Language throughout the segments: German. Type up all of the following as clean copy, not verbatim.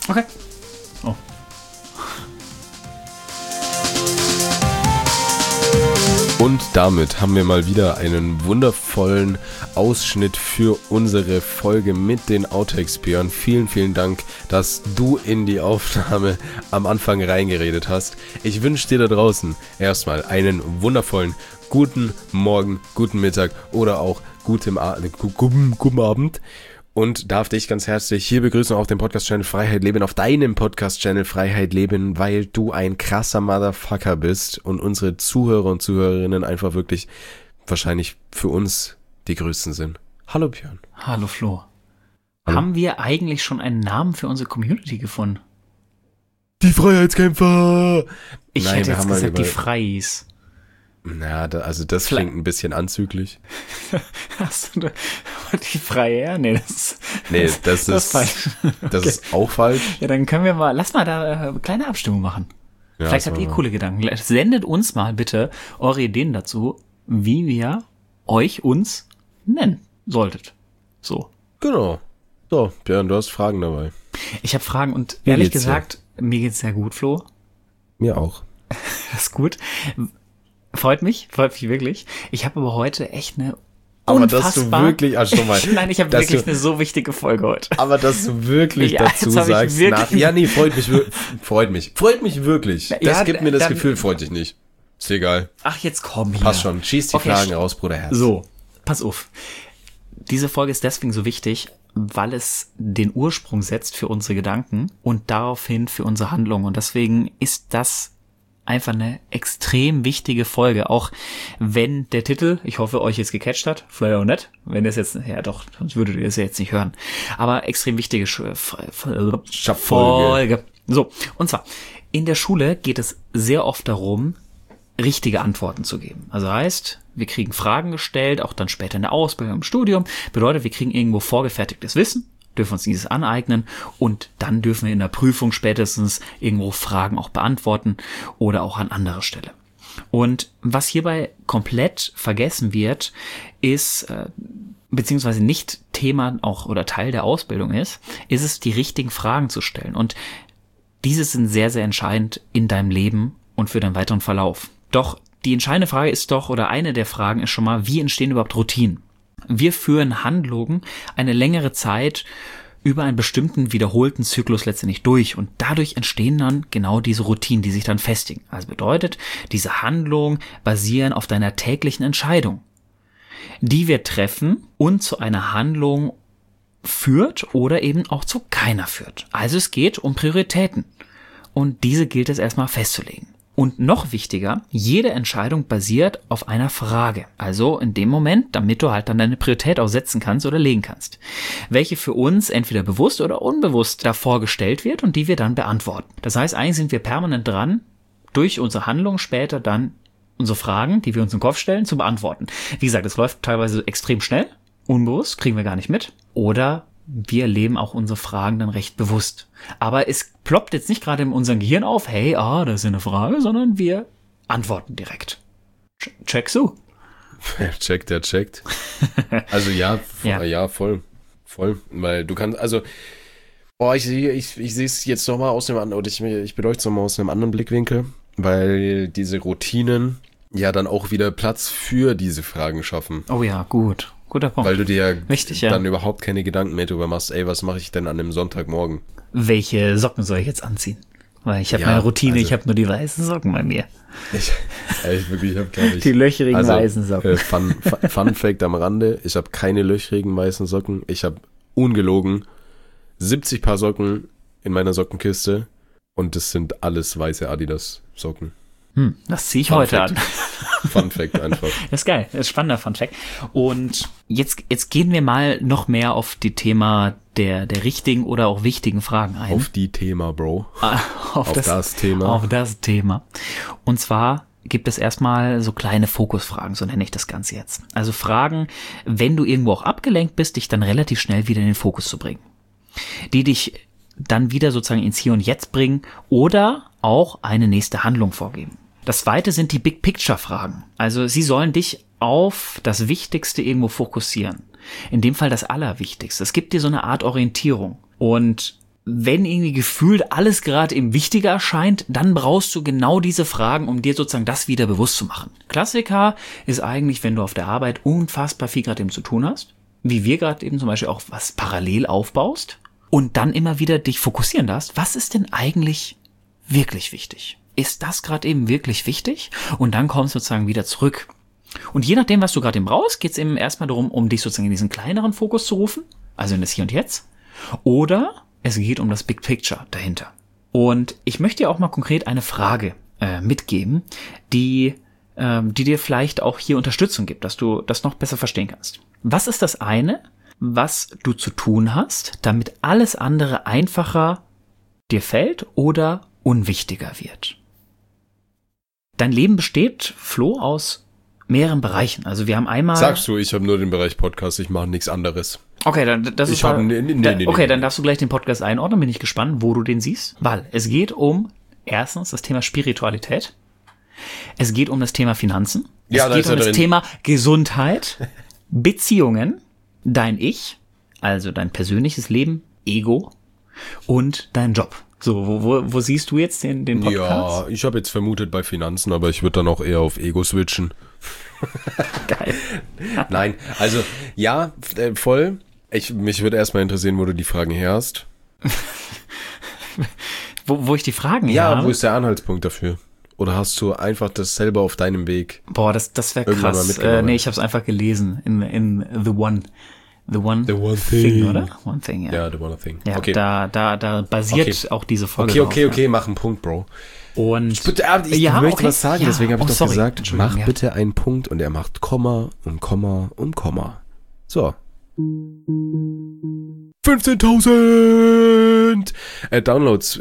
Okay. Oh. Und damit haben wir mal wieder einen wundervollen Ausschnitt für unsere Folge mit den Outtakes, Björn. Vielen, vielen Dank, dass du in die Aufnahme am Anfang reingeredet hast. Ich wünsche dir da draußen erstmal einen wundervollen guten Morgen, guten Mittag oder auch guten Abend. Und darf dich ganz herzlich hier begrüßen auf dem Podcast-Channel Freiheit Leben, auf deinem Podcast-Channel Freiheit Leben, weil du ein krasser Motherfucker bist und unsere Zuhörer und Zuhörerinnen einfach wirklich wahrscheinlich für uns die Größten sind. Hallo Björn. Hallo Flo. Hallo. Haben wir eigentlich schon einen Namen für unsere Community gefunden? Die Freiheitskämpfer! Ich Nein, hätte wir jetzt haben mal gesagt, die Freies. Na, das klingt ein bisschen anzüglich. Hast du die Freie? Nee, das ist falsch. Das Okay. ist auch falsch. Ja, dann können wir mal, lass mal da eine kleine Abstimmung machen. Ja, Vielleicht habt ihr coole Gedanken. Sendet uns mal bitte eure Ideen dazu, wie wir uns nennen solltet. So. Genau. So, Björn, du hast Fragen dabei. Ich habe Fragen und Wie ehrlich geht's dir? gesagt, mir geht's sehr gut, Flo. Mir auch. Das ist gut. Freut mich wirklich. Ich habe aber heute echt eine Aber dass du wirklich, schon mal. Nein, ich habe dass wirklich du- eine so wichtige Folge heute. Aber dass du wirklich Ja, dazu jetzt hab ich sagst, wirklich- ja, nee, freut mich wirklich. Das Ja, gibt mir das dann- Gefühl, freut dich nicht. Ist egal. Ach, jetzt komm hier. Passt schon. Schieß die Okay, Fragen raus, Bruderherz. So, pass auf. Diese Folge ist deswegen so wichtig, weil es den Ursprung setzt für unsere Gedanken und daraufhin für unsere Handlungen. Und deswegen ist das einfach eine extrem wichtige Folge, auch wenn der Titel, ich hoffe, euch jetzt gecatcht hat, vielleicht auch nicht, wenn ihr es jetzt, ja doch, sonst würdet ihr es ja jetzt nicht hören, aber extrem wichtige Folge. So, und zwar, in der Schule geht es sehr oft darum, richtige Antworten zu geben. Also heißt, wir kriegen Fragen gestellt, auch dann später in der Ausbildung, im Studium, bedeutet, wir kriegen irgendwo vorgefertigtes Wissen, dürfen uns dieses aneignen und dann dürfen wir in der Prüfung spätestens irgendwo Fragen auch beantworten oder auch an anderer Stelle. Und was hierbei komplett vergessen wird, ist, beziehungsweise nicht Thema auch oder Teil der Ausbildung ist es, die richtigen Fragen zu stellen. Und diese sind sehr, sehr entscheidend in deinem Leben und für deinen weiteren Verlauf. Doch die entscheidende Frage ist doch, oder eine der Fragen ist schon mal, wie entstehen überhaupt Routinen? Wir führen Handlungen eine längere Zeit über einen bestimmten wiederholten Zyklus letztendlich durch und dadurch entstehen dann genau diese Routinen, die sich dann festigen. Also bedeutet, diese Handlungen basieren auf deiner täglichen Entscheidung, die wir treffen und zu einer Handlung führt oder eben auch zu keiner führt. Also es geht um Prioritäten und diese gilt es erstmal festzulegen. Und noch wichtiger, jede Entscheidung basiert auf einer Frage. Also in dem Moment, damit du halt dann deine Priorität auch setzen kannst oder legen kannst. Welche für uns entweder bewusst oder unbewusst davor gestellt wird und die wir dann beantworten. Das heißt, eigentlich sind wir permanent dran, durch unsere Handlung später dann unsere Fragen, die wir uns im Kopf stellen, zu beantworten. Wie gesagt, es läuft teilweise extrem schnell, unbewusst, kriegen wir gar nicht mit. Oder wir leben auch unsere Fragen dann recht bewusst. Aber es ploppt jetzt nicht gerade in unserem Gehirn auf, hey, das ist eine Frage, sondern wir antworten direkt. Check so. Der checkt. Also ja, voll. Weil du kannst, also, ich sehe es jetzt nochmal aus dem anderen, oder ich beleuchte es nochmal aus einem anderen Blickwinkel, weil diese Routinen ja dann auch wieder Platz für diese Fragen schaffen. Oh ja, gut. Guter Punkt. Weil du dir Richtig, ja. dann überhaupt keine Gedanken mehr drüber machst, was mache ich denn an einem Sonntagmorgen? Welche Socken soll ich jetzt anziehen? Weil ich habe Ja, meine Routine, also- ich habe nur die weißen Socken bei mir. Ich habe gar nicht. Die löchrigen weißen Socken. Fun Fact am Rande, ich habe keine löchrigen weißen Socken. Ich habe ungelogen 70 Paar Socken in meiner Sockenkiste und das sind alles weiße Adidas Socken. Das ziehe ich Fun heute Fact. an. Fun Fact einfach. Das ist geil, das ist spannender Fun Fact. Und jetzt gehen wir mal noch mehr auf die Thema der richtigen oder auch wichtigen Fragen ein. Auf die Thema, Bro. Auf das Thema. Auf das Thema. Und zwar gibt es erstmal so kleine Fokusfragen, so nenne ich das Ganze jetzt. Also Fragen, wenn du irgendwo auch abgelenkt bist, dich dann relativ schnell wieder in den Fokus zu bringen. Die dich dann wieder sozusagen ins Hier und Jetzt bringen oder auch eine nächste Handlung vorgeben. Das zweite sind die Big-Picture-Fragen. Also sie sollen dich auf das Wichtigste irgendwo fokussieren. In dem Fall das Allerwichtigste. Es gibt dir so eine Art Orientierung. Und wenn irgendwie gefühlt alles gerade eben wichtiger erscheint, dann brauchst du genau diese Fragen, um dir sozusagen das wieder bewusst zu machen. Klassiker ist eigentlich, wenn du auf der Arbeit unfassbar viel gerade eben zu tun hast, wie wir gerade eben zum Beispiel auch was parallel aufbaust und dann immer wieder dich fokussieren darfst, was ist denn eigentlich wirklich wichtig? Ist das gerade eben wirklich wichtig? Und dann kommst du sozusagen wieder zurück. Und je nachdem, was du gerade eben brauchst, geht es eben erstmal darum, um dich sozusagen in diesen kleineren Fokus zu rufen, also in das Hier und Jetzt, oder es geht um das Big Picture dahinter. Und ich möchte dir auch mal konkret eine Frage mitgeben, die dir vielleicht auch hier Unterstützung gibt, dass du das noch besser verstehen kannst. Was ist das eine, was du zu tun hast, damit alles andere einfacher dir fällt oder unwichtiger wird? Dein Leben besteht, Flo, aus mehreren Bereichen. Also wir haben einmal... Sagst du, ich habe nur den Bereich Podcast, ich mache nichts anderes. Okay, dann das ist dann darfst du gleich den Podcast einordnen, bin ich gespannt, wo du den siehst. Weil es geht um, erstens, das Thema Spiritualität. Es geht um das Thema Finanzen. Es geht um das Thema Gesundheit, Beziehungen, dein Ich, also dein persönliches Leben, Ego und dein Job. So, wo siehst du jetzt den Podcast? Ja, ich habe jetzt vermutet bei Finanzen, aber ich würde dann auch eher auf Ego switchen. Geil. Nein, also ja, voll. Mich würde erstmal interessieren, wo du die Fragen her hast. wo ich die Fragen her habe? Ja, wo ist der Anhaltspunkt dafür? Oder hast du einfach das selber auf deinem Weg? Boah, das wäre krass. Nee, ich habe es einfach gelesen in The One Thing, oder? One Thing, ja. Ja, The One Thing. Ja, okay. Da basiert auch diese Folge drauf. Okay, mach einen Punkt, Bro. Und ich möchte was sagen, deswegen habe ich doch gesagt, mach bitte einen Punkt und er macht Komma und Komma und Komma. So. 15.000 Downloads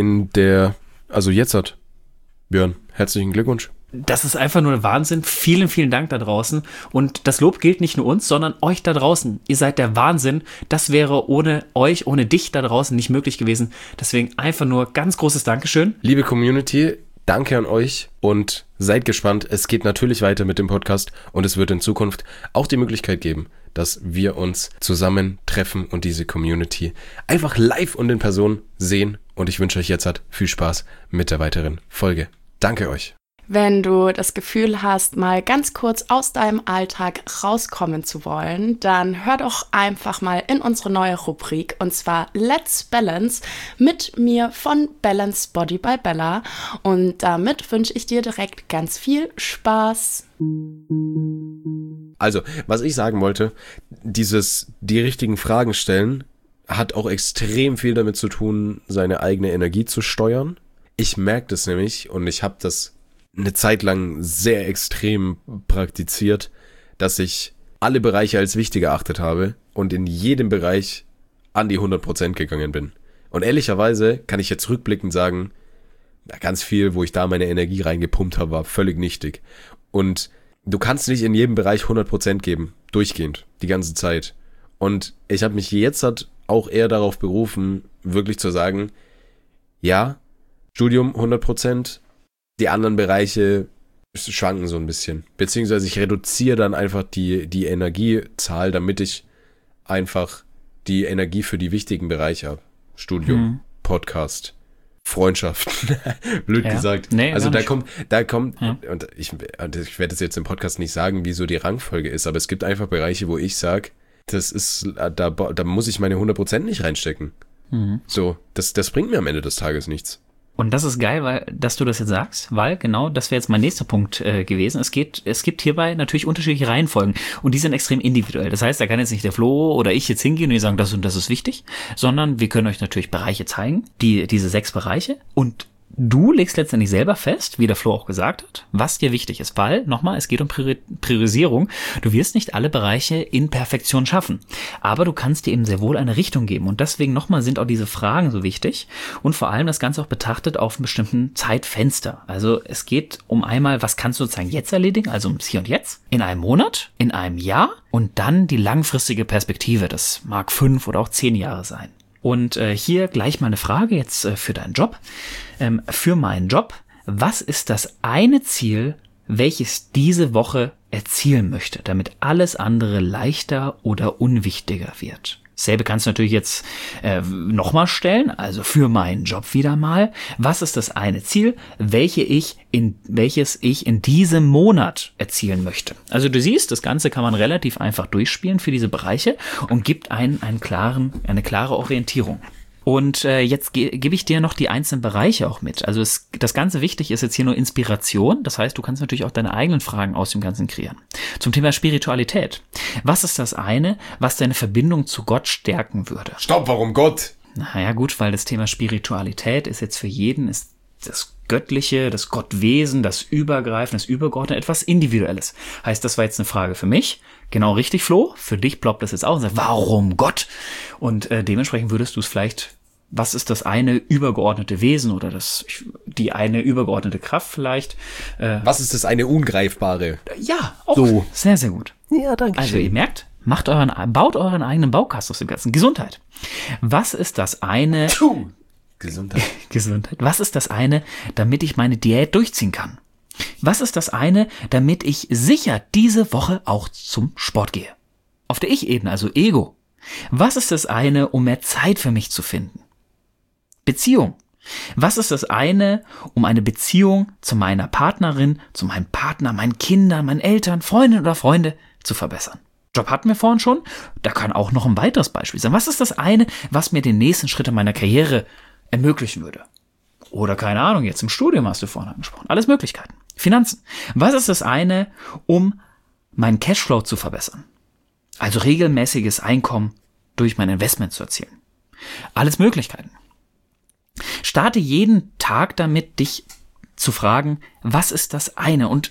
also jetzt hat Björn, herzlichen Glückwunsch. Das ist einfach nur Wahnsinn. Vielen, vielen Dank da draußen. Und das Lob gilt nicht nur uns, sondern euch da draußen. Ihr seid der Wahnsinn. Das wäre ohne euch, ohne dich da draußen nicht möglich gewesen. Deswegen einfach nur ganz großes Dankeschön. Liebe Community, danke an euch und seid gespannt. Es geht natürlich weiter mit dem Podcast und es wird in Zukunft auch die Möglichkeit geben, dass wir uns zusammen treffen und diese Community einfach live und in Person sehen. Und ich wünsche euch jetzt viel Spaß mit der weiteren Folge. Danke euch. Wenn du das Gefühl hast, mal ganz kurz aus deinem Alltag rauskommen zu wollen, dann hör doch einfach mal in unsere neue Rubrik, und zwar Let's Balance mit mir von Balance Body by Bella. Und damit wünsche ich dir direkt ganz viel Spaß. Also, was ich sagen wollte, die richtigen Fragen stellen, hat auch extrem viel damit zu tun, seine eigene Energie zu steuern. Ich merke das nämlich und ich habe das eine Zeit lang sehr extrem praktiziert, dass ich alle Bereiche als wichtig erachtet habe und in jedem Bereich an die 100% gegangen bin. Und ehrlicherweise kann ich jetzt rückblickend sagen, ganz viel, wo ich da meine Energie reingepumpt habe, war völlig nichtig. Und du kannst nicht in jedem Bereich 100% geben, durchgehend, die ganze Zeit. Und ich habe mich jetzt auch eher darauf berufen, wirklich zu sagen, ja, Studium 100%, die anderen Bereiche schwanken so ein bisschen. Beziehungsweise ich reduziere dann einfach die Energiezahl, damit ich einfach die Energie für die wichtigen Bereiche habe. Studium, Podcast, Freundschaften. Blöd gesagt. Nee, also da kommt, und ich werde es jetzt im Podcast nicht sagen, wie so die Rangfolge ist, aber es gibt einfach Bereiche, wo ich sage, da muss ich meine 100% nicht reinstecken. So, das bringt mir am Ende des Tages nichts. Und das ist geil, dass du das jetzt sagst, weil genau, das wäre jetzt mein nächster Punkt gewesen. Es gibt hierbei natürlich unterschiedliche Reihenfolgen und die sind extrem individuell. Das heißt, da kann jetzt nicht der Flo oder ich jetzt hingehen und die sagen, das und das ist wichtig, sondern wir können euch natürlich Bereiche zeigen, diese 6 Bereiche, und du legst letztendlich selber fest, wie der Flo auch gesagt hat, was dir wichtig ist, weil, nochmal, es geht um Priorisierung. Du wirst nicht alle Bereiche in Perfektion schaffen, aber du kannst dir eben sehr wohl eine Richtung geben, und deswegen nochmal sind auch diese Fragen so wichtig und vor allem das Ganze auch betrachtet auf einem bestimmten Zeitfenster. Also es geht um einmal, was kannst du sozusagen jetzt erledigen, also ums Hier und Jetzt, in einem Monat, in einem Jahr, und dann die langfristige Perspektive, das mag 5 oder auch 10 Jahre sein. Und hier gleich mal eine Frage jetzt für deinen Job. Für meinen Job, was ist das eine Ziel, welches diese Woche erzielen möchte, damit alles andere leichter oder unwichtiger wird? Selbe kannst du natürlich jetzt nochmal stellen, also für meinen Job wieder mal. Was ist das eine Ziel, welches ich in diesem Monat erzielen möchte? Also du siehst, das Ganze kann man relativ einfach durchspielen für diese Bereiche und gibt eine klare Orientierung. Und jetzt gebe ich dir noch die einzelnen Bereiche auch mit. Also das Ganze wichtig ist jetzt hier nur Inspiration. Das heißt, du kannst natürlich auch deine eigenen Fragen aus dem Ganzen kreieren. Zum Thema Spiritualität. Was ist das eine, was deine Verbindung zu Gott stärken würde? Stopp, warum Gott? Naja gut, weil das Thema Spiritualität ist jetzt für jeden ist das Göttliche, das Gottwesen, das Übergreifende, das Übergeordnete etwas Individuelles. Heißt, das war jetzt eine Frage für mich. Genau richtig, Flo. Für dich ploppt das jetzt auch und sagt, warum Gott? Und dementsprechend würdest du es vielleicht, was ist das eine übergeordnete Wesen oder die eine übergeordnete Kraft vielleicht? Was ist das eine Ungreifbare? Ja, auch so. Sehr, sehr gut. Ja, danke schön. Also ihr merkt, baut euren eigenen Baukasten aus dem Ganzen. Gesundheit. Was ist das eine... Gesundheit. Gesundheit. Was ist das eine, damit ich meine Diät durchziehen kann? Was ist das eine, damit ich sicher diese Woche auch zum Sport gehe? Auf der Ich-Ebene, also Ego. Was ist das eine, um mehr Zeit für mich zu finden? Beziehung. Was ist das eine, um eine Beziehung zu meiner Partnerin, zu meinem Partner, meinen Kindern, meinen Eltern, Freundinnen oder Freunde zu verbessern? Job hatten wir vorhin schon. Da kann auch noch ein weiteres Beispiel sein. Was ist das eine, was mir den nächsten Schritt in meiner Karriere ermöglichen würde? Oder keine Ahnung, jetzt im Studium hast du vorhin angesprochen. Alles Möglichkeiten. Finanzen. Was ist das eine, um meinen Cashflow zu verbessern? Also regelmäßiges Einkommen durch mein Investment zu erzielen. Alles Möglichkeiten. Starte jeden Tag damit, dich zu fragen, was ist das eine? Und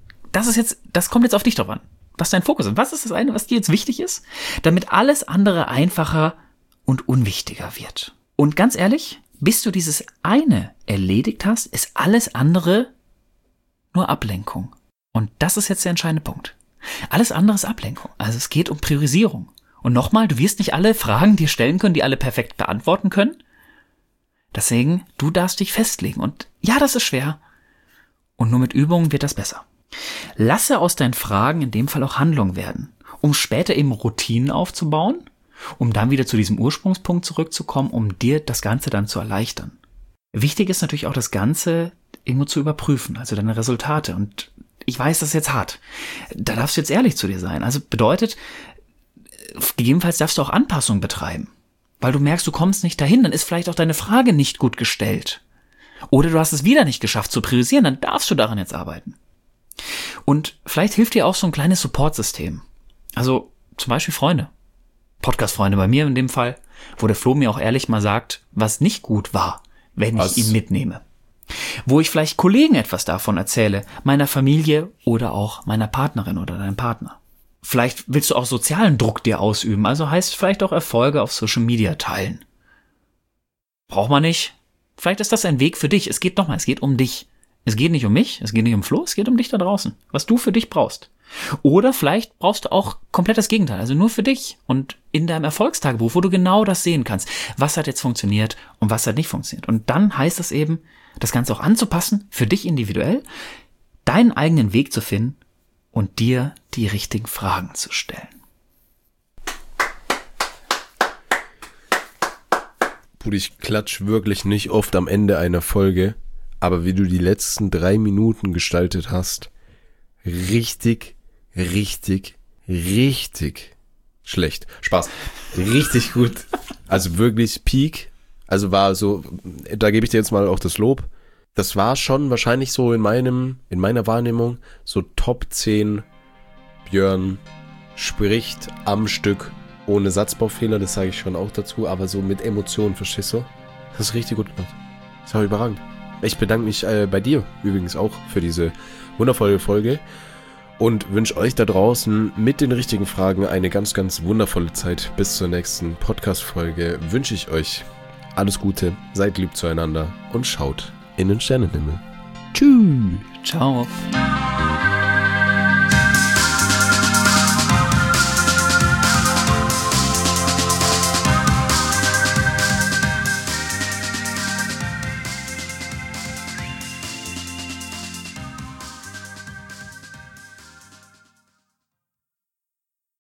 das kommt jetzt auf dich drauf an, was dein Fokus ist. Was ist das eine, was dir jetzt wichtig ist, damit alles andere einfacher und unwichtiger wird? Und ganz ehrlich, bis du dieses eine erledigt hast, ist alles andere nur Ablenkung. Und das ist jetzt der entscheidende Punkt. Alles andere ist Ablenkung. Also es geht um Priorisierung. Und nochmal, du wirst nicht alle Fragen dir stellen können, die alle perfekt beantworten können. Deswegen, du darfst dich festlegen. Und ja, das ist schwer. Und nur mit Übungen wird das besser. Lasse aus deinen Fragen in dem Fall auch Handlung werden, um später eben Routinen aufzubauen, um dann wieder zu diesem Ursprungspunkt zurückzukommen, um dir das Ganze dann zu erleichtern. Wichtig ist natürlich auch das Ganze irgendwo zu überprüfen, also deine Resultate. Und ich weiß, das ist jetzt hart. Da darfst du jetzt ehrlich zu dir sein. Also bedeutet, gegebenenfalls darfst du auch Anpassungen betreiben, weil du merkst, du kommst nicht dahin. Dann ist vielleicht auch deine Frage nicht gut gestellt. Oder du hast es wieder nicht geschafft zu priorisieren, dann darfst du daran jetzt arbeiten. Und vielleicht hilft dir auch so ein kleines Supportsystem. Also zum Beispiel Freunde. Podcast-Freunde bei mir in dem Fall, wo der Flo mir auch ehrlich mal sagt, was nicht gut war, wenn ich ihn mitnehme. Wo ich vielleicht Kollegen etwas davon erzähle, meiner Familie oder auch meiner Partnerin oder deinem Partner. Vielleicht willst du auch sozialen Druck dir ausüben, also heißt vielleicht auch Erfolge auf Social Media teilen. Braucht man nicht. Vielleicht ist das ein Weg für dich. Es geht um dich. Es geht nicht um mich, es geht nicht um Flo, es geht um dich da draußen, was du für dich brauchst. Oder vielleicht brauchst du auch komplett das Gegenteil, also nur für dich und in deinem Erfolgstagebuch, wo du genau das sehen kannst, was hat jetzt funktioniert und was hat nicht funktioniert. Und dann heißt es eben, das Ganze auch anzupassen, für dich individuell, deinen eigenen Weg zu finden und dir die richtigen Fragen zu stellen. Bruder, ich klatsch wirklich nicht oft am Ende einer Folge, aber wie du die letzten 3 Minuten gestaltet hast, richtig schlecht. Spaß. Richtig gut. Also wirklich Peak. Also war so, da gebe ich dir jetzt mal auch das Lob. Das war schon wahrscheinlich so in meiner Wahrnehmung so Top 10 Björn spricht am Stück ohne Satzbaufehler, das sage ich schon auch dazu, aber so mit Emotionen, verstehst du? Das ist richtig gut gemacht. Das war überragend. Ich bedanke mich bei dir übrigens auch für diese wundervolle Folge und wünsche euch da draußen mit den richtigen Fragen eine ganz, ganz wundervolle Zeit. Bis zur nächsten Podcast-Folge wünsche ich euch alles Gute, seid lieb zueinander und schaut in den Sternenhimmel. Tschüss. Ciao.